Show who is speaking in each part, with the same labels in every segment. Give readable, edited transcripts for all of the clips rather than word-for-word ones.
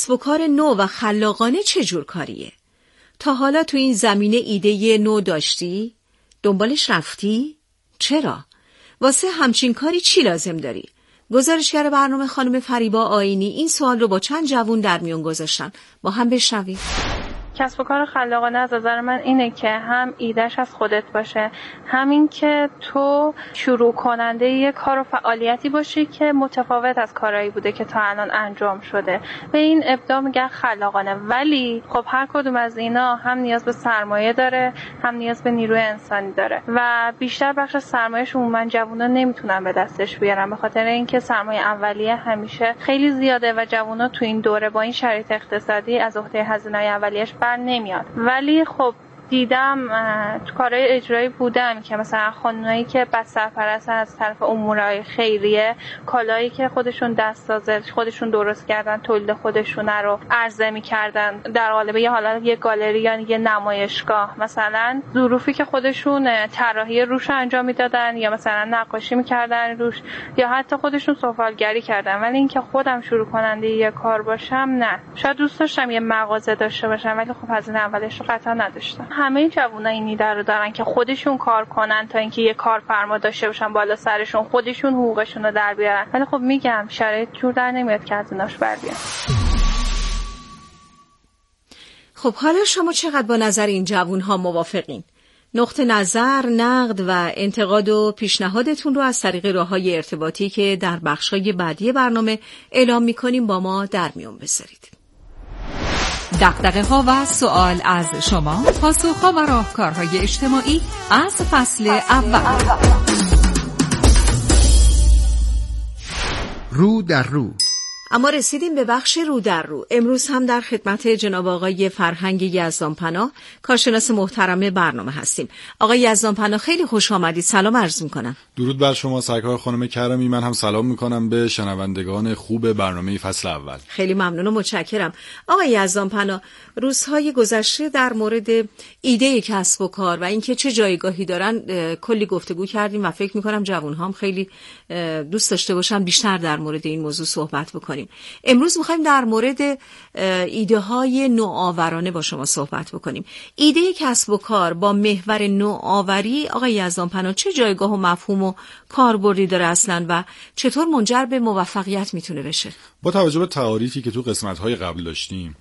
Speaker 1: کسب و کار نو و خلاقانه چه جور کاریه؟ تا حالا تو این زمینه ایده نو داشتی؟ دنبالش رفتی؟ چرا؟ واسه همچین کاری چی لازم داری؟ گزارشگر برنامه خانم فریبا آیینی این سوال رو با چند جوون در میون گذاشتن. با هم بشنویم.
Speaker 2: کسب و کار خلاقانه از نظر من اینه که هم ایدهش از خودت باشه، همین که تو شروع کننده یه کار و فعالیتی باشی که متفاوت از کارهایی بوده که تا الان انجام شده. به این ابداع میگن خلاقانه. ولی خب هر کدوم از اینا هم نیاز به سرمایه داره، هم نیاز به نیروی انسانی داره و بیشتر بخش سرمایه‌اش عموما جوونا نمیتونن به دستش بیارن، به خاطر اینکه سرمایه اولیه همیشه خیلی زیاده و جوونا تو این دوره با این شرایط اقتصادی از عهده هزینه‌های اولیه‌اش بر نمیاد. ولی خب دیدم تو کارهای اجرایی بودم که مثلا خانمایی که بس سرپرست از طرف امورای خیریه، کالایی که خودشون دست سازه خودشون درست کردن، تولید خودشون رو عرضه می‌کردن در قالب یه حالت یه گالری یا یه نمایشگاه، مثلا ظروفی که خودشون طراحی روش انجام میدادن یا مثلا نقاشی می‌کردن روش یا حتی خودشون سفالگری کردن. ولی اینکه خودم شروع کننده یه کار باشم نه. شاید دوست داشتم یه مغازه داشته باشم ولی خب هزینه اولش رو قطعا نداشتم. همه جوونا این ایده رو دارن که خودشون کار کنن تا اینکه یه کارفرما داشته باشن بالا سرشون، خودشون حقوقشون رو در بیارن. ولی خب میگم شرایط جور در نمیاد که از ایناش بر بیان.
Speaker 1: خب حالا شما چقدر با نظر این جوون‌ها موافقین؟ نقطه نظر، نقد و انتقاد و پیشنهادتون رو از طریق راه‌های ارتباطی که در بخش‌های بعدی برنامه اعلام می‌کنیم با ما در میون بذارید.
Speaker 3: دغدغه‌ها و سوال از شما، پاسخ‌ها و راهکارهای اجتماعی از فصل اول.
Speaker 4: رو در رو.
Speaker 1: اما رسیدیم به بخش رو در رو. امروز هم در خدمت جناب آقای فرهنگ یزدانپناه، کارشناس محترم برنامه هستیم. آقای یزدانپناه خیلی خوش آمدید. سلام عرض می‌کنم.
Speaker 5: درود بر شما سرکار خانم کرمی. من هم سلام می‌کنم به شنوندگان خوب برنامه فصل اول.
Speaker 1: خیلی ممنون و متشکرم. آقای یزدانپناه، روزهای گذشته در مورد ایده کسب و کار و اینکه چه جایگاهی دارن کلی گفتگو کردیم و فکر می‌کنم جوان‌ها هم خیلی دوست داشته باشن بیشتر در مورد این موضوع صحبت بکنیم. امروز می‌خوایم در مورد ایده‌های نوآورانه با شما صحبت بکنیم. ایده کسب و کار با محور نوآوری آقای یزدانپناه چه جایگاه و مفهوم و کاربردی داره اصلاً و چطور منجر به موفقیت میتونه بشه؟
Speaker 5: با توجه به تعاریفی که تو قسمت‌های قبل داشتیم،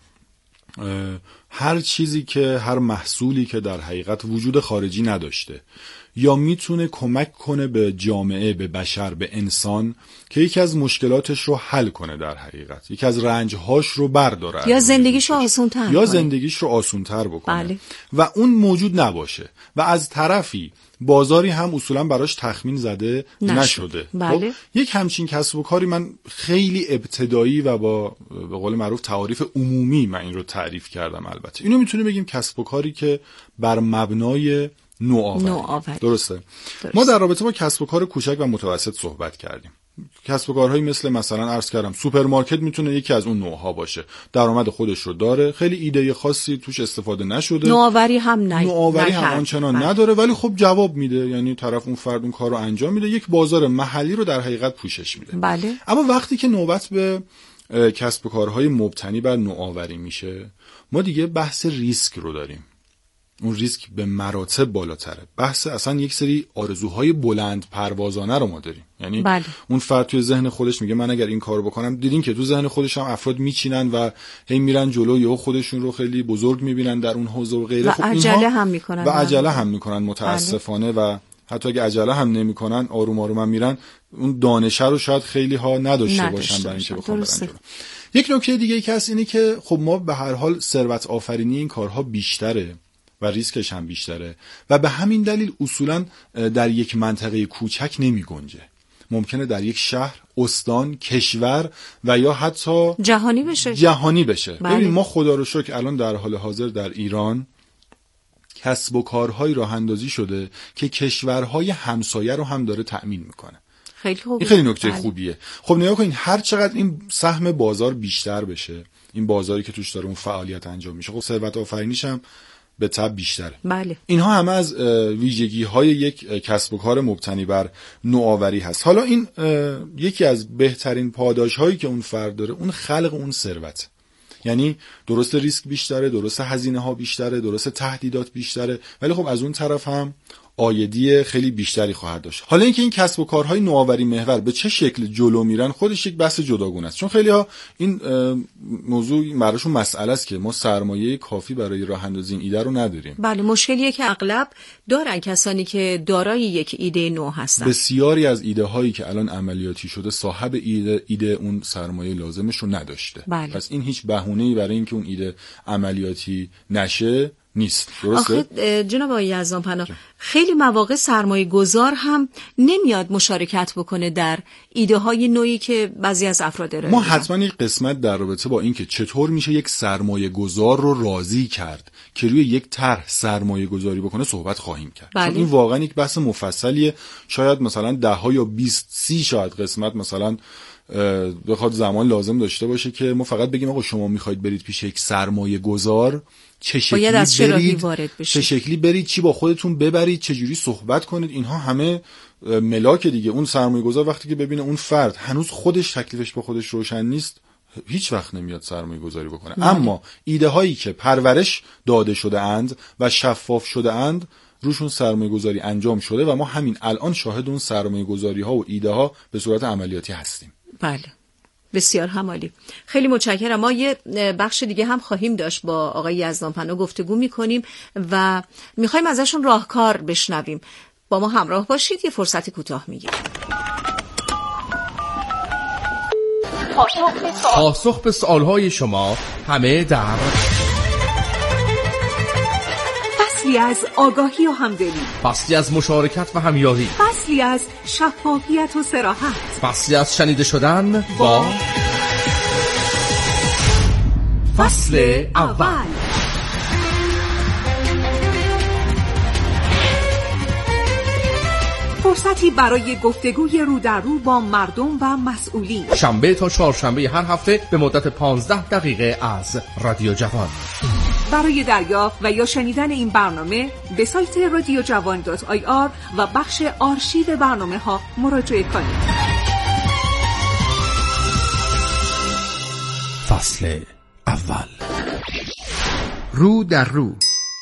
Speaker 5: هر چیزی که هر محصولی که در حقیقت وجود خارجی نداشته یا میتونه کمک کنه به جامعه، به بشر، به انسان که یکی از مشکلاتش رو حل کنه، در حقیقت یکی از رنجهاش رو برداره
Speaker 1: یا زندگیش رو آسان‌تر
Speaker 5: یا زندگیش رو آسان‌تر بکنه.
Speaker 1: بله.
Speaker 5: و اون موجود نباشه و از طرفی بازاری هم اصولا براش تخمین زده نشده.
Speaker 1: بله.
Speaker 5: خب یک همچین کسب و کاری من خیلی ابتدایی و با به قول معروف تعاریف عمومی من این رو تعریف کردم. البته اینو میتونه بگیم کسب و کاری که بر مبنای نوآوری. درسته. ما در رابطه با کسب و کار کوچک و متوسط صحبت کردیم. کسب و کارهایی مثلا عرض کردم سوپرمارکت میتونه یکی از اون نوعها باشه. درآمد خودش رو داره، خیلی ایده خاصی توش استفاده نشده.
Speaker 1: نوآوری هم
Speaker 5: آنچنان نداره، ولی خب جواب میده. یعنی طرف اون فرد اون کار رو انجام میده، یک بازار محلی رو در حقیقت پوشش میده.
Speaker 1: بله.
Speaker 5: اما وقتی که نوبت به کسب و کارهای مبتنی بر نوآوری میشه، ما دیگه بحث ریسک رو داریم. اون ریسک به مراتب بالاتره. بحث اصلا یک سری آرزوهای بلند پروازانه رو ما داریم. یعنی
Speaker 1: بله.
Speaker 5: اون فرد توی ذهن خودش میگه من اگر این کارو بکنم، دیدین که تو ذهن خودش هم افراد میچینن و هی میرن جلو یا خودشون رو خیلی بزرگ میبینن در اون حوزه و غیره.
Speaker 1: خب عجله هم میکنن
Speaker 5: متاسفانه. بله. و حتی اگه عجله هم نمیکنن، آروم آروم هم میرن. اون دانشه رو شاید خیلی ها نداشته باشن برای اینکه بخوام برن جلو. یک نکته دیگه ای که هست اینه که خب ما به هر حال ثروت آفرینی این کارها بیشتره و ریسکش هم بیشتره و به همین دلیل اصولاً در یک منطقه کوچک نمی گنجه. ممکنه در یک شهر، استان، کشور و یا حتی جهانی بشه.
Speaker 1: بله.
Speaker 5: ببین ما خدا رو شکر الان در حال حاضر در ایران کسب و کارهای راه اندازی شده که کشورهای همسایه رو هم داره تأمین میکنه.
Speaker 1: خیلی خوبه.
Speaker 5: این خیلی نکته خوبیه. خب نگاه کنین هر چقدر این سهم بازار بیشتر بشه، این بازاری که توش داره اون فعالیت انجام میشه، خب ثروت آفرینیش هم به طب بیشتره.
Speaker 1: بله.
Speaker 5: اینها همه از ویژگی‌های یک کسب و کار مبتنی بر نوآوری هست. حالا این یکی از بهترین پاداش‌هایی که اون فرد داره، اون خلق اون ثروت. یعنی درست ریسک بیشتره، درست هزینه ها بیشتره، درست تهدیدات بیشتره، ولی خب از اون طرف هم عایدی خیلی بیشتری خواهد داشت. حالا اینکه این کسب و کارهای نوآوری محور به چه شکل جلو میرن خودش یک بحث جداگونه است، چون خیلی‌ها این موضوع براشون مسئله است که ما سرمایه کافی برای راه اندازی این ایده رو نداریم.
Speaker 1: بله، مشکلیه که اغلب دارن کسانی که دارای یک ایده نو هستن.
Speaker 5: بسیاری از ایده هایی که الان عملیاتی شده صاحب ایده اون سرمایه لازمش رو نداشته.
Speaker 1: بله.
Speaker 5: پس این هیچ بهونه‌ای برای اینکه اون ایده عملیاتی نشه نیست. درسته؟
Speaker 1: آخه جناب آقای یزدانپناه، خیلی مواقع سرمایه گذار هم نمیاد مشارکت بکنه در ایده های نوعی که بعضی از افراد داره.
Speaker 5: ما حتما یک قسمت در رابطه با این که چطور میشه یک سرمایه گذار رو راضی کرد که روی یک طرح سرمایه گذاری بکنه صحبت خواهیم کرد.
Speaker 1: بله.
Speaker 5: چون این واقعا یک بحث مفصلیه، شاید مثلا 10 یا 20-30 شاید قسمت مثلا بخواد زمان لازم داشته باشه که ما فقط بگیم آقا شما میخواید برید پیش یک سرمایه گذار چه شکلی برید، چه شکلی برید، چی با خودتون ببرید، چه جوری صحبت کنید. اینها همه ملاک دیگه. اون سرمایه گذار وقتی که ببینه اون فرد هنوز خودش تکلیفش با خودش روشن نیست، هیچ وقت نمیاد سرمایه گذاری بکنه. اما ایده هایی که پرورش داده شده اند و شفاف شده اند روشون سرمایه گذاری انجام شده و ما همین الان شاهد اون سرمایه گذاری ها و ایده ها به صورت عملیاتی هستیم.
Speaker 1: بله، بسیار همالی. خیلی متشکرم. ما یه بخش دیگه هم خواهیم داشت با آقای یزدانپناه گفتگو میکنیم و میخوایم ازشون راهکار بشنویم. با ما همراه باشید، یه فرصت کوتاه میگیریم.
Speaker 4: پاسخ به سوالهای شما همه در
Speaker 3: فصلی از آگاهی و همدلی،
Speaker 4: فصلی از مشارکت و همیاری،
Speaker 3: فصلی از شفافیت و صراحت،
Speaker 4: فصلی از شنیده شدن با فصل اول.
Speaker 3: فرصتی برای گفتگوی رو در رو با مردم و مسئولین،
Speaker 4: شنبه تا چهارشنبه هر هفته به مدت 15 دقیقه از رادیو جوان.
Speaker 3: برای دریافت و یا شنیدن این برنامه به سایت radiojavan.ir و بخش آرشیو برنامه ها مراجعه کنید.
Speaker 4: فصل اول، رو در رو.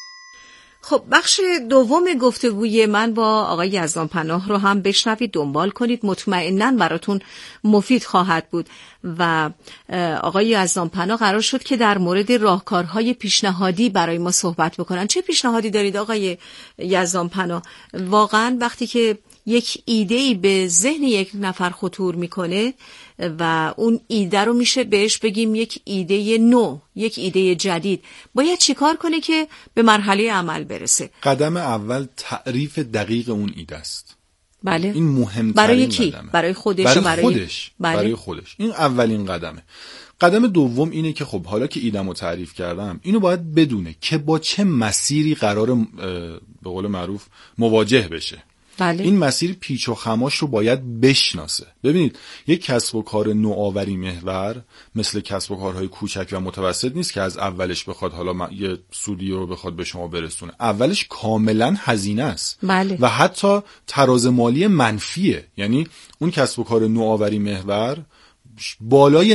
Speaker 1: خب بخش دوم گفتگوی من با آقای یزدانپناه رو هم بشنوید، دنبال کنید، مطمئناً براتون مفید خواهد بود. و آقای یزدانپناه قرار شد که در مورد راهکارهای پیشنهادی برای ما صحبت بکنن. چه پیشنهادی دارید آقای یزدانپناه؟ واقعاً وقتی که یک ایده‌ای به ذهن یک نفر خطور میکنه و اون ایده رو میشه بهش بگیم یک ایده نو، یک ایده جدید، باید چیکار کنه که به مرحله عمل برسه؟
Speaker 5: قدم اول تعریف دقیق اون ایده است.
Speaker 1: بله.
Speaker 5: این مهمترین
Speaker 1: برای کی؟
Speaker 5: قدمه.
Speaker 1: برای خودش.
Speaker 5: برای خودش. این اولین قدمه. قدم دوم اینه که خب حالا که ایده‌مو تعریف کردم، اینو باید بدونه که با چه مسیری قرار به قول معروف مواجه بشه.
Speaker 1: بله.
Speaker 5: این مسیر پیچ و خماش رو باید بشناسه. ببینید یک کسب و کار نوآوری محور مثل کسب و کارهای کوچک و متوسط نیست که از اولش بخواد حالا یه سودی رو بخواد به شما برسونه. اولش کاملا هزینه است.
Speaker 1: بله.
Speaker 5: و حتی تراز مالی منفیه. یعنی اون کسب و کار نوآوری محور بالای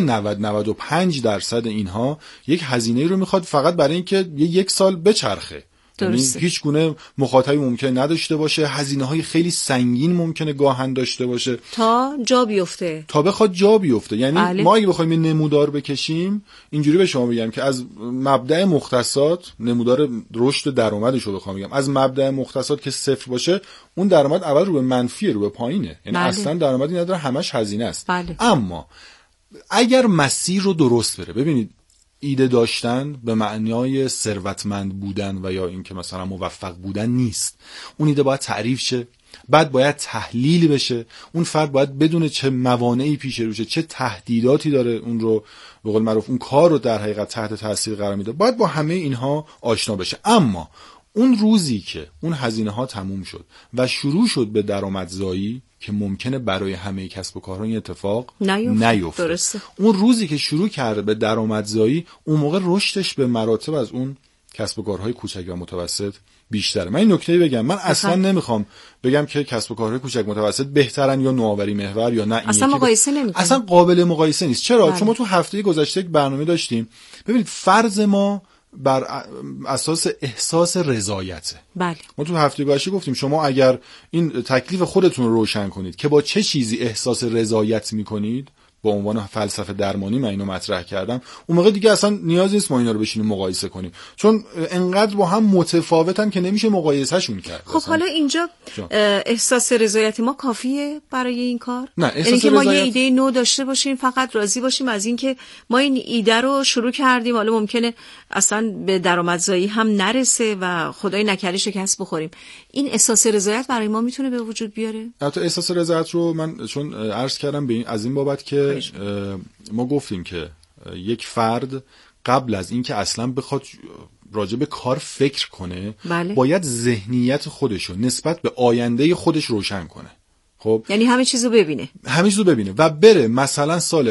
Speaker 5: 90-95% اینها یک هزینه رو میخواد فقط برای اینکه یک سال بچرخه. یعنی هیچ گونه مخاطبی ممکنه نداشته باشه، هزینه‌های خیلی سنگین ممکنه گاهن داشته باشه
Speaker 1: تا جا بیفته،
Speaker 5: تا بخواد جا بیفته. یعنی
Speaker 1: بله.
Speaker 5: ما اگه بخوایم نمودار بکشیم، اینجوری به شما بگم که از مبدأ مختصات، نمودار رشد درآمدش رو بخوام بگم، از مبدأ مختصات که صفر باشه، اون درآمد اول رو به منفیه، رو به پایینه. یعنی
Speaker 1: بله.
Speaker 5: اصلا درآمدی نداره، همش هزینه است.
Speaker 1: بله.
Speaker 5: اما اگر مسیر رو درست بره، ببینید ایده داشتن به معنای ثروتمند بودن و یا اینکه مثلا موفق بودن نیست. اون ایده باید تعریف شه، بعد باید تحلیل بشه، اون فرد باید بدونه چه موانعی پیش روشه، چه تهدیداتی داره اون رو به قول معروف اون کار رو در حقیقت تحت تاثیر قرار میده، باید با همه اینها آشنا بشه. اما اون روزی که اون هزینه ها تموم شد و شروع شد به درآمدزایی که ممکنه برای همه کسب و کارها این اتفاق نیفته.
Speaker 1: درسته.
Speaker 5: اون روزی که شروع کرده به درآمدزایی، اون موقع رشدش به مراتب از اون کسب و کارهای کوچک و متوسط بیشتره. من این نکته بگم، من اصلا نمیخوام بگم که کسب و کارهای کوچک متوسط بهترن یا نوآوری محور یا نه، این
Speaker 1: اصلا مقایسه نمی‌کنیم،
Speaker 5: اصلا قابل مقایسه نیست. چرا؟ چون ما تو هفته گذشته یک برنامه داشتیم. ببینید فرض ما بر اساس احساس رضایته.
Speaker 1: بله.
Speaker 5: ما تو هفته گذشته گفتیم شما اگر این تکلیف خودتون رو روشن کنید که با چه چیزی احساس رضایت میکنید، با عنوان فلسفه درمانی من اینو مطرح کردم، اون موقع دیگه اصلا نیاز نیست ما اینا رو بشینیم مقایسه کنیم، چون انقدر با هم متفاوتن که نمیشه مقایسهشون کرد.
Speaker 1: خب حالا اینجا احساس رضایت ما کافیه برای این کار؟
Speaker 5: نه، احساس
Speaker 1: که ما یه ایده نو داشته باشیم، فقط راضی باشیم از این که ما این ایده رو شروع کردیم، حالا ممکنه اصلا به درآمدزایی هم نرسه و خدای نکرده شکست بخوریم، این احساس رضایت برای ما میتونه به وجود بیاره؟
Speaker 5: البته احساس رضایت رو من چون عرض کردم به این از این بابت که ما گفتیم که یک فرد قبل از اینکه اصلا بخواد راجع به کار فکر کنه،
Speaker 1: بله.
Speaker 5: باید ذهنیت خودشو نسبت به آینده خودش روشن کنه. خب
Speaker 1: یعنی همه چیزو ببینه
Speaker 5: و بره مثلا سال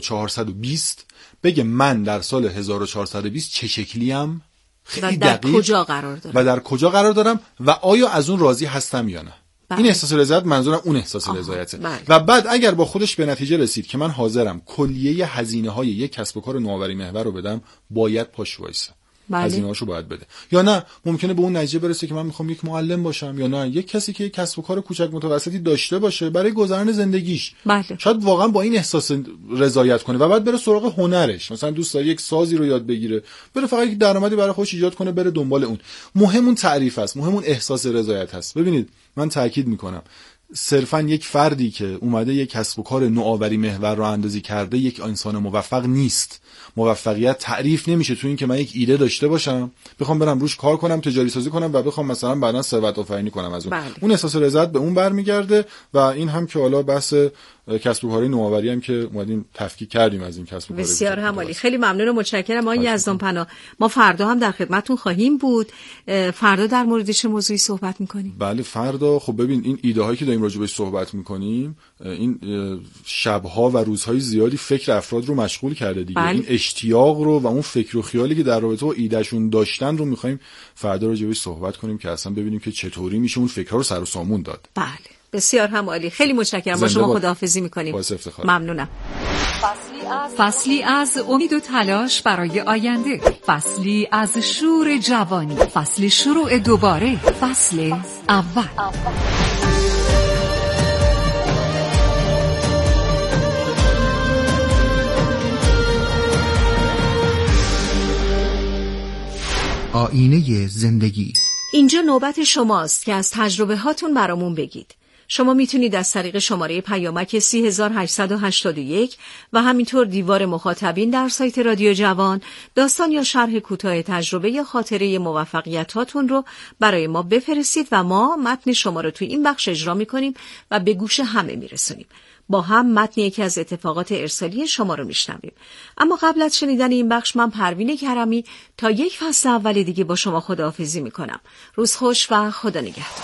Speaker 5: 1420 بگه من در سال 1420 چه شکلیم، خیلی دقیق
Speaker 1: کجا قرار دارم
Speaker 5: و در کجا قرار دارم و آیا از اون راضی هستم یا نه.
Speaker 1: بله.
Speaker 5: این احساس رضایت منظورم اون احساس رضایته.
Speaker 1: بله.
Speaker 5: و بعد اگر با خودش به نتیجه رسید که من حاضرم کلیه هزینه‌های یک کسب و کار نوآوری محور رو بدم، باید پاش وایسه.
Speaker 1: بله.
Speaker 5: هزینه‌هاشو باید بده. یا نه ممکنه به اون نتیجه برسه که من میخوام یک معلم باشم، یا نه یک کسی که یک کسب و کار کوچک متوسطی داشته باشه برای گذران زندگیش.
Speaker 1: بله.
Speaker 5: شاید واقعا با این احساس رضایت کنه و بعد بره سراغ هنرش، مثلا دوست داره یک سازی رو یاد بگیره، بره فقط یک درآمدی برای خودش ایجاد کنه، بره دنبال اون. مهم اون تعریف است، مهم اون احساس رضایت است. ببینید من تاکید میکنم، صرفا یک فردی که اومده یک کسب و کار نوآوری محور رو اندازی کرده یک انسان موفق نیست. موفقیت تعریف نمیشه تو این که من یک ایده داشته باشم، بخوام برم روش کار کنم، تجاری سازی کنم و بخوام مثلا بعدا ثروت آفرینی کنم از اون.
Speaker 1: بله.
Speaker 5: اون احساس رضایت به اون برمیگرده و این هم که حالا بحث کسب و کارهای نوآوری هم که اومدیم تفکیک کردیم از این کسب و کار.
Speaker 1: بسیار همالی. خیلی ممنون و متشکرم آقای یزدانپناه. ما فردا هم در خدمتتون خواهیم بود. فردا در مورد چه موضوعی صحبت می‌کنیم؟
Speaker 5: بله فردا خب ببین این ایده هایی که داریم راجع بهش صحبت می‌کنیم، این شب‌ها و روزهای زیادی فکر افراد رو مشغول کرده دیگه.
Speaker 1: بله.
Speaker 5: این اشتیاق رو و اون فکر و خیالی که در رابطه با ایدهشون داشتن رو می‌خوایم فردا راجع بهش صحبت کنیم که اصلا ببینیم که چطوری میشه اون فکرها رو سر و سامون داد.
Speaker 1: بله. بسیار هم عالی. خیلی متشکرم. با شما خداحافظی می‌کنیم.
Speaker 5: باعث افتخار.
Speaker 1: ممنونم.
Speaker 3: فصلی از امید و تلاش برای آینده، فصلی از شور جوانی، فصل شروع دوباره، فصل اول.
Speaker 6: آینه زندگی.
Speaker 1: اینجا نوبت شماست که از تجربه هاتون برامون بگید. شما میتونید از طریق شماره پیامک 3881 و همینطور دیوار مخاطبین در سایت رادیو جوان داستان یا شرح کوتاه تجربه یا خاطره موفقیتاتون رو برای ما بفرستید و ما متن شما رو توی این بخش اجرا میکنیم و به گوش همه میرسونیم. با هم متن یکی از اتفاقات ارسالی شما رو میشنویم. اما قبل از شنیدن این بخش من پروین کرمی تا یک فصل اول دیگه با شما خداحافظی میکنم. روز خوش و خدا نگهدار.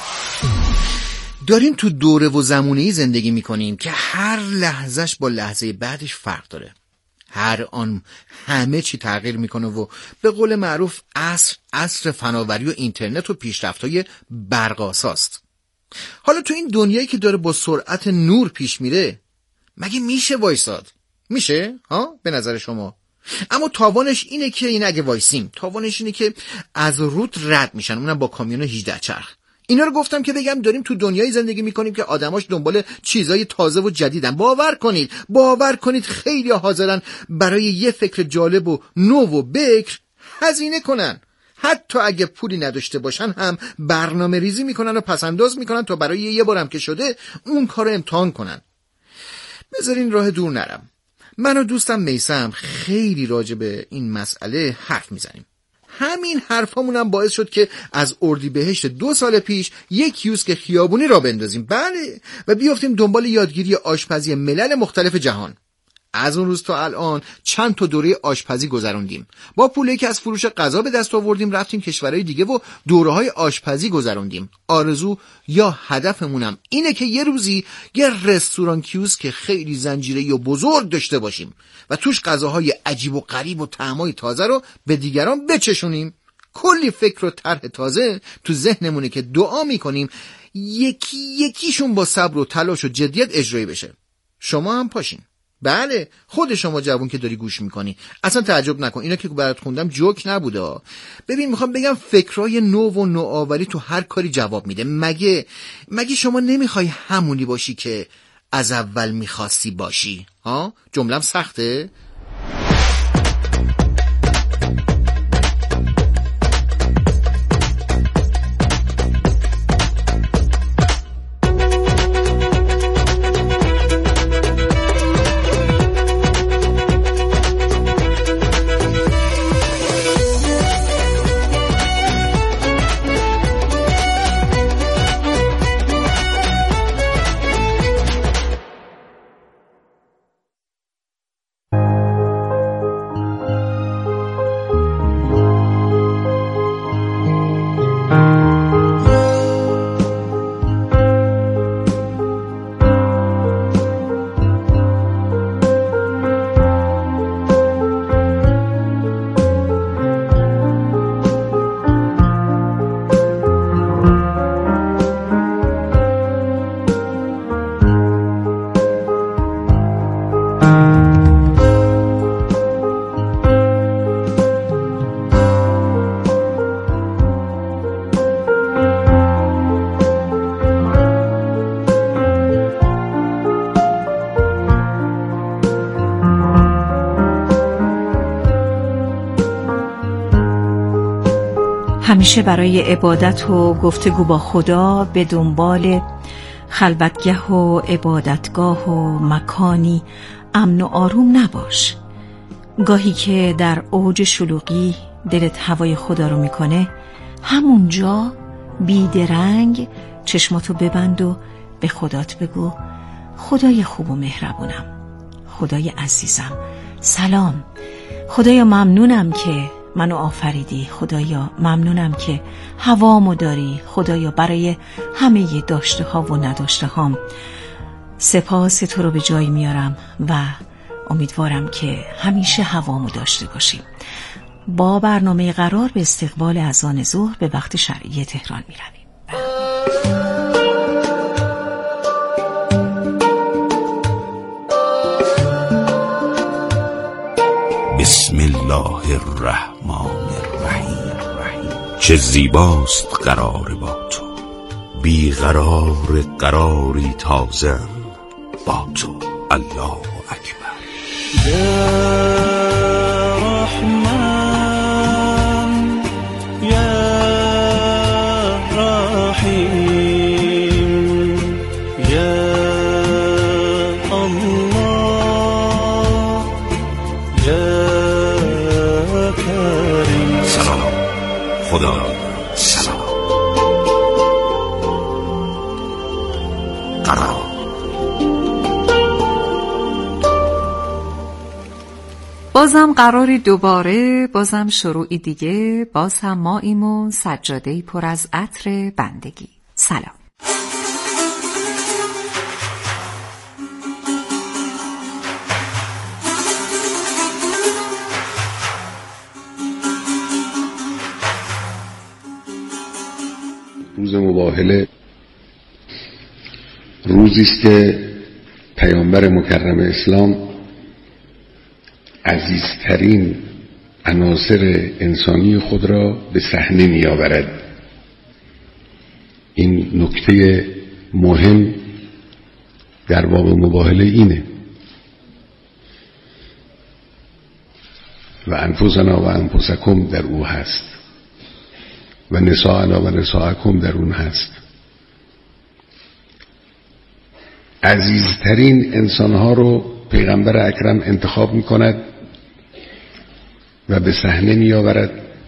Speaker 6: داریم تو دوره و زمونه‌ای زندگی میکنیم که هر لحظهش با لحظه بعدش فرق داره. هر آن همه چی تغییر میکنه و به قول معروف عصر فناوری و اینترنت و پیشرفت‌های برق‌آساست. حالا تو این دنیایی که داره با سرعت نور پیش میره، مگه میشه وایساد؟ میشه؟ به نظر شما؟ اما تاوانش اینه که این اگه وایسیم، تاوانش اینه که از رود رد میشن، اونم با کامیون 18 چرخ. اینا رو گفتم که بگم داریم تو دنیایی زندگی میکنیم که آدماش دنبال چیزای تازه و جدیدن. باور کنید خیلی حاضرن برای یه فکر جالب و نو و بکر هزینه کنن. حتی اگه پولی نداشته باشن هم برنامه ریزی میکنن و پسنداز میکنن تا برای یه بارم که شده اون کارو امتحان کنن. بذارین راه دور نرم. من و دوستم میثم خیلی راجع به این مسئله حرف میزنیم. همین حرفامونم باعث شد که از اردیبهشت 2 سال پیش یک کیوسک خیابونی را بندازیم، بله، و بیافتیم دنبال یادگیری آشپزی ملل مختلف جهان. از اون روز تا الان چند تا دوره آشپزی گذروندیم. با پولی که از فروش غذا به دست آوردیم رفتیم کشورهای دیگه و دوره‌های آشپزی گذروندیم. آرزو یا هدفمونم اینه که یه روزی یه رستوران کیوسک خیلی زنجیره‌ای و بزرگ داشته باشیم و توش غذاهای عجیب و غریب و طعمای تازه رو به دیگران بچشونیم. کلی فکر و طرح تازه تو ذهنمونه که دعا میکنیم یکی یکیشون با صبر و تلاش و جدیت اجرایی بشه. شما هم پاشین. بله، خود شما جوون که داری گوش میکنی اصلا تعجب نکن، اینا که برات خوندم جوک نبوده. ببین میخوام بگم فکرای نو و نوآوری تو هر کاری جواب میده. مگه شما نمیخوای همونی باشی که از اول میخواستی باشی؟ جملم سخته؟
Speaker 1: همیشه برای عبادت و گفتگو با خدا به دنبال خلوتگه و عبادتگاه و مکانی امن و آروم نباش. گاهی که در اوج شلوغی دلت هوای خدا رو میکنه، همونجا بیدرنگ چشماتو ببند و به خدات بگو خدای خوب و مهربونم، خدای عزیزم، سلام، خدایا ممنونم که منو آفریدی، خدایا ممنونم که هوامو داری، خدایا برای همه داشته ها و نداشته هام سپاس تو رو به جای میارم و امیدوارم که همیشه هوامو داشته باشیم. با برنامه قرار به استقبال اذان ظهر به وقت شرعی تهران میرویم.
Speaker 7: بسم الله الرحمن الرحیم. چه زیباست قرار با تو، بیقرار قراری تازم با تو. الله اکبر.
Speaker 8: یا رحمان یا رحیم یا الله یا کریم.
Speaker 7: سلام خدا، سلام قرار.
Speaker 3: بازم قراری دوباره، بازم شروعی دیگه، باز هم ماییم و سجاده‌ای پر از عطر بندگی. سلام.
Speaker 9: روز مباهله روزی است که پیامبر مکرم اسلام عزیزترین عناصر انسانی خود را به صحنه می‌آورد. این نکته مهم در باب مباهله اینه. و انفسنا و انفسکم در او هست و نساءنا و نساءکم در اون هست. عزیزترین انسانها رو پیغمبر اکرم انتخاب می‌کند و به صحنه می‌آورد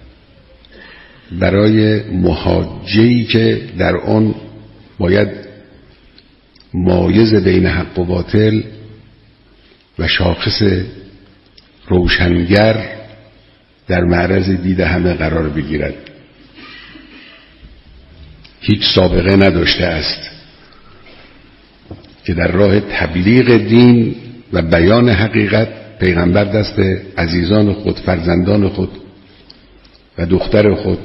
Speaker 9: برای محاجه‌ای که در آن باید مایز بین حق و باطل و شاخص روشنگر در معرض دید همه قرار بگیرد. هیچ سابقه نداشته است که در راه تبلیغ دین و بیان حقیقت پیغمبر دست عزیزان خود، فرزندان خود و دختر خود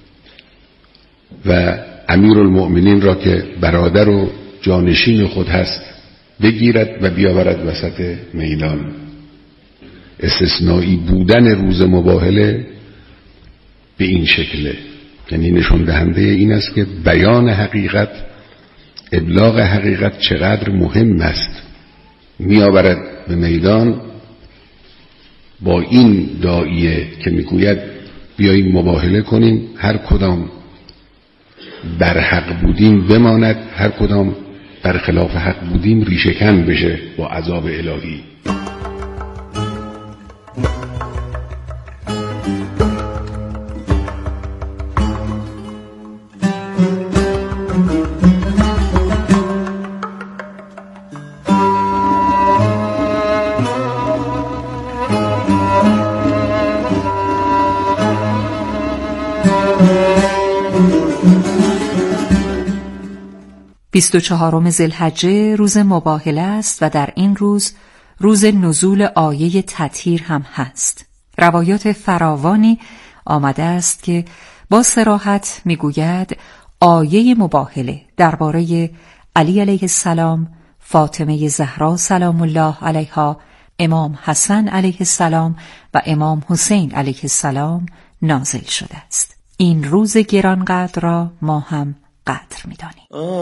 Speaker 9: و امیرالمؤمنین را که برادر و جانشین خود هست بگیرد و بیاورد وسط میدان. استثنایی بودن روز مباهله به این شکله، یعنی نشون دهنده این است که بیان حقیقت، ابلاغ حقیقت چقدر مهم است. میآورد به میدان با این داعیه که میگوید بیاییم مباهله کنیم، هر کدام بر حق بودیم بماند، هر کدام بر خلاف حق بودیم ریشه‌کن بشه با عذاب الهی.
Speaker 3: بیست و 24 ذوالحجه روز مباهله است و در این روز روز نزول آیه تطهیر هم هست. روایات فراوانی آمده است که با صراحت میگوید آیه مباهله درباره علی علیه السلام، فاطمه زهرا سلام الله علیها، امام حسن علیه السلام و امام حسین علیه السلام نازل شده است. این روز گرانقدر را ما هم قدر می‌دانیم.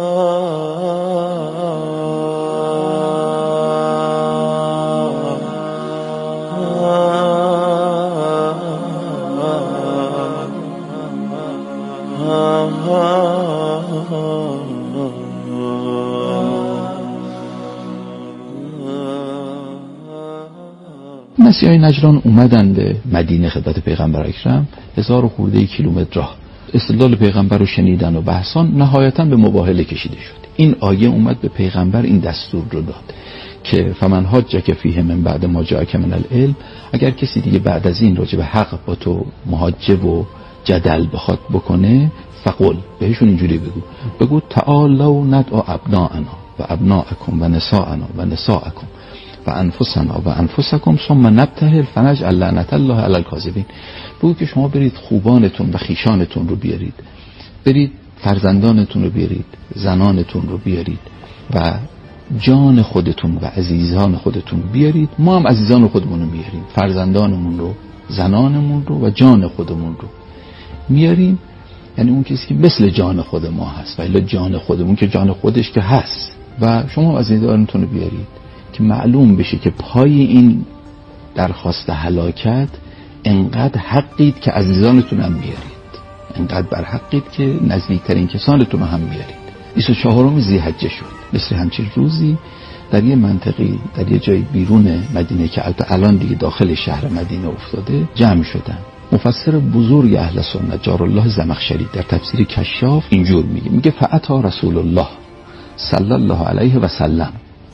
Speaker 10: مسیحای نجران اومدن به مدینه خدمت پیغمبر اکرم، 1000 و خورده کیلومتر راه. استدلال پیغمبر رو شنیدن و بحثان، نهایتاً به مباهله کشیده شد. این آیه اومد به پیغمبر این دستور رو داد که فمن حاجک فیه من بعد ما جاءک من العلم، اگر کسی دیگه بعد از این راجع به حق با تو محاجه و جدل بخواد بکنه، فقل، بهشون اینجوری بگو تعالوا ندعو ابناءنا و ابناءکم و نساءنا و نساءکم و انفسنا و انفسکم ثم نبتهل فنجعل لعنت الله علی الکاذبین. بگو که شما برید خوبانتون و خیشانتون رو بیارید، برید فرزندانتون رو بیارید، زنانتون رو بیارید و جان خودتون و عزیزان خودتون بیارید، ما هم عزیزان خودمون رو میاریم، فرزندانمون رو، زنانمون رو و جان خودمون رو میاریم. یعنی اون کسی که مثل جان خود ما هست، ولی جان خودمون که جان خودش که هست، و شما عزیزانتون رو بیارید که معلوم بشه که پای این درخواست هلاکت انقدر حقید که عزیزانتون هم بیارید، انقدر بر حقید که نزدیکترین کسانتون هم بیارید. 24 ذوالحجه شد. مثل همچین روزی در یه منطقی، در یه جای بیرون مدینه که الان دیگه داخل شهر مدینه افتاده، جمع شدن. مفسر بزرگ اهل سنت جارالله زمخشری در تفسیر کشاف اینجور میگه فاتی رسول الله صلی الله علیه و سلم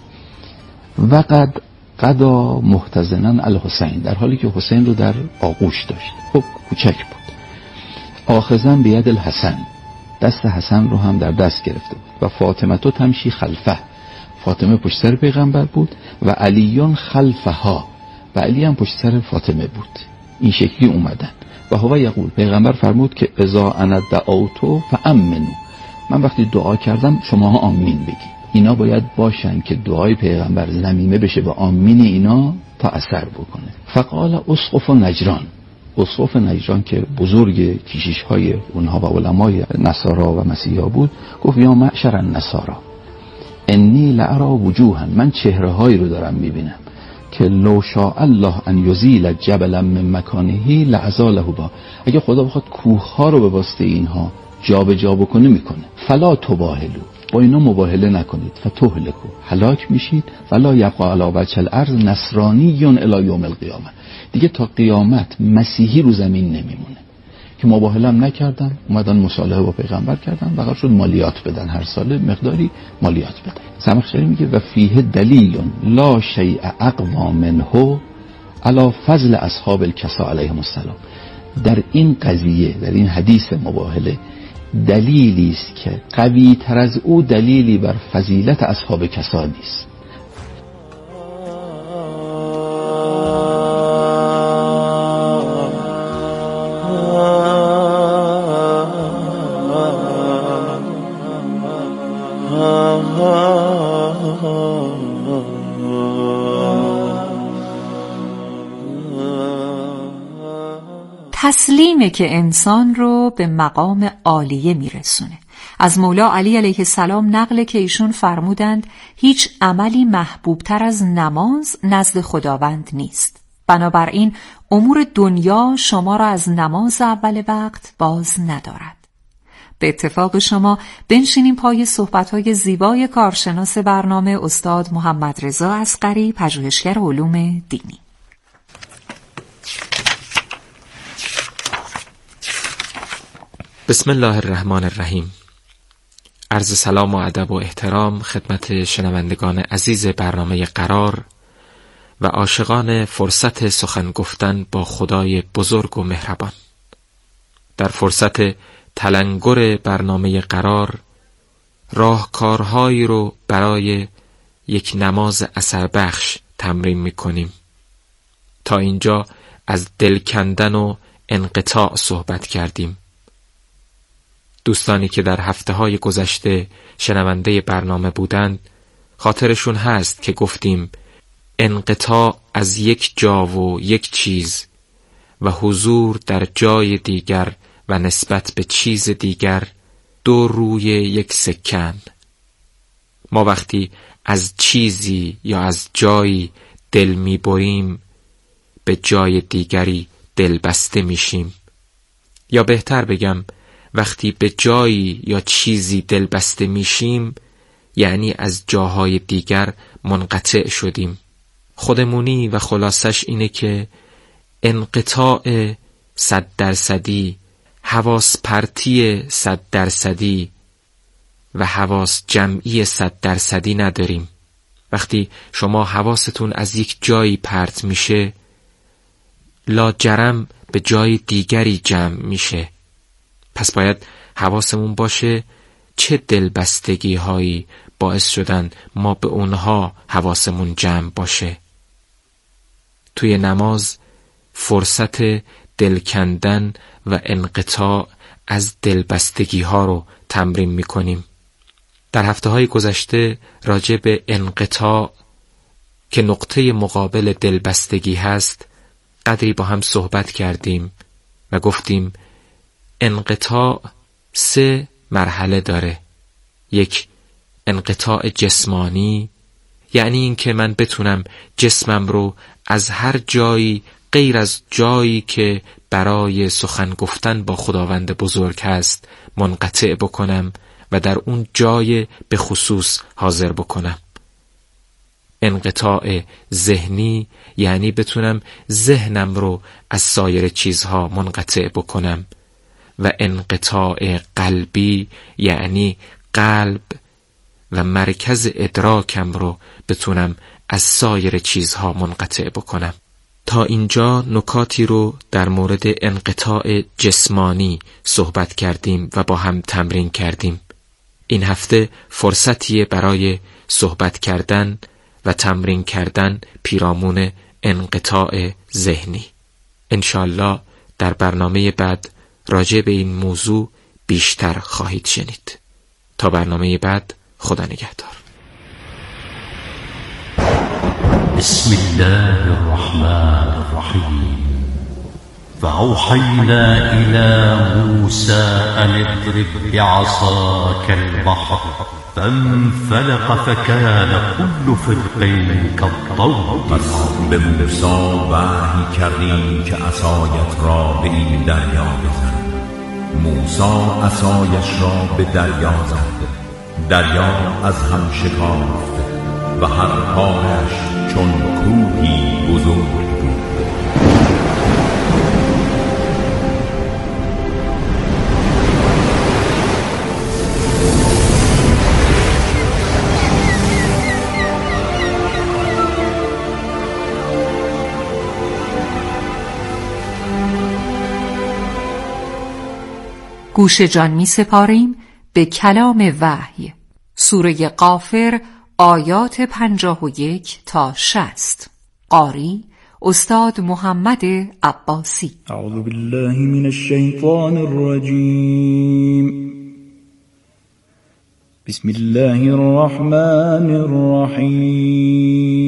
Speaker 10: و قد قضا محتضنا الحسین، در حالی که حسین رو در آغوش داشت، خب کوچک بود. آخذا بید الحسن، دست حسن رو هم در دست گرفته بود. و فاطمه تو تمشی خلفه، فاطمه پشت سر پیغمبر بود. و علیون خلفها، و علی هم پشت سر فاطمه بود. این شکلی اومدن. و هو یقول، پیغمبر فرمود که اذا انا دعوتو فامنو، من وقتی دعا کردم شماها آمین بگید. اینا باید باشن که دعای پیغمبر ضمیمه بشه به آمین اینا تا اثر بکنه. فقال اسقف نجران، اسقف نجران که بزرگ کشیش های اونها و علمای نصارا و مسیحا بود، گفت یا معشر النصارا انی لارا وجوها، من چهره هایی رو دارم میبینم که لو شاء الله ان یزیل جبلا من مکانه لازاله با، اگه خدا بخواد کوه ها رو به واسطه اینها جابجا بکنه میکنه. فلا تباهلو، با اینا مباهله نکنید. فتهلکو، هلاک میشید. ولا یبقى علی وجه الارض نصرانی الی یوم القیامه، دیگه تا قیامت مسیحی رو زمین نمیمونه. که مباهله هم نکردن، اومدن مصالحه با پیغمبر کردن، فقط شد مالیات بدن، هر سال مقداری مالیات بدن. زمخشری میگه و فیه دلیل لا شیء اقوا منه علی فضل اصحاب الکسا علیهم السلام، در این قضیه، در این حدیث مباهله دلیلی است که قوی تر از او دلیلی بر فضیلت اصحاب کسا نیست.
Speaker 3: تسلیمه که انسان رو به مقام عالیه میرسونه. از مولا علی علیه السلام نقله که ایشون فرمودند هیچ عملی محبوبتر از نماز نزد خداوند نیست. بنابراین امور دنیا شما را از نماز اول وقت باز ندارد. به اتفاق شما بنشینیم پای صحبت‌های زیبای کارشناس برنامه استاد محمد رضا اصغری، پژوهشگر علوم دینی.
Speaker 11: بسم الله الرحمن الرحیم. عرض سلام و ادب و احترام خدمت شنوندگان عزیز برنامه قرار و عاشقان فرصت سخن گفتن با خدای بزرگ و مهربان. در فرصت تلنگر برنامه قرار راهکارهایی رو برای یک نماز اثر بخش تمرین می‌کنیم. تا اینجا از دل کندن و انقطاع صحبت کردیم. دوستانی که در هفته‌های گذشته شنونده برنامه بودند خاطرشون هست که گفتیم انقطاع از یک جا و یک چیز و حضور در جای دیگر و نسبت به چیز دیگر دو روی یک سکن. ما وقتی از چیزی یا از جایی دل می‌بریم به جای دیگری دل بسته میشیم، یا بهتر بگم وقتی به جایی یا چیزی دل بسته میشیم یعنی از جاهای دیگر منقطع شدیم. خودمونی و خلاصش اینه که انقطاع 100%، حواس پرتی 100% و حواس جمعی 100% نداریم. وقتی شما حواستون از یک جایی پرت میشه لاجرم به جای دیگری جمع میشه. پس باید حواسمون باشه چه دلبستگی هایی باعث شدن ما به اونها حواسمون جمع باشه. توی نماز فرصت دل کندن و انقطاع از دلبستگی ها رو تمرین میکنیم. در هفته‌های گذشته راجع به انقطاع که نقطه مقابل دلبستگی هست قدری با هم صحبت کردیم و گفتیم انقطاع 3 مرحله داره. یک، انقطاع جسمانی، یعنی این که من بتونم جسمم رو از هر جایی غیر از جایی که برای سخن گفتن با خداوند بزرگ هست منقطع بکنم و در اون جای به خصوص حاضر بکنم. انقطاع ذهنی، یعنی بتونم ذهنم رو از سایر چیزها منقطع بکنم. و انقطاع قلبی، یعنی قلب و مرکز ادراکم رو بتونم از سایر چیزها منقطع بکنم. تا اینجا نکاتی رو در مورد انقطاع جسمانی صحبت کردیم و با هم تمرین کردیم. این هفته فرصتیه برای صحبت کردن و تمرین کردن پیرامون انقطاع ذهنی. انشالله در برنامه بعد راجع به این موضوع بیشتر خواهید شنید. تا برنامه بعد، خدا نگهدار.
Speaker 7: بسم الله الرحمن الرحیم. فأوحينا إلى موسى أن اضرب بعصاك البحر فانفلق فكان كل فرق كالطود.
Speaker 12: به موسی وحی کردیم که عصایت را به این دریا بزن. موسی عصایش را به دریا زد، دریا از هم شکافت و هر پارش چون کوهی بزرگ بود.
Speaker 3: گوش جان می سپاریم به کلام وحی. سوره غافر آیات 51 تا 60. قاری استاد محمد عباسی.
Speaker 8: اعوذ بالله من الشیطان الرجیم. بسم الله الرحمن الرحیم.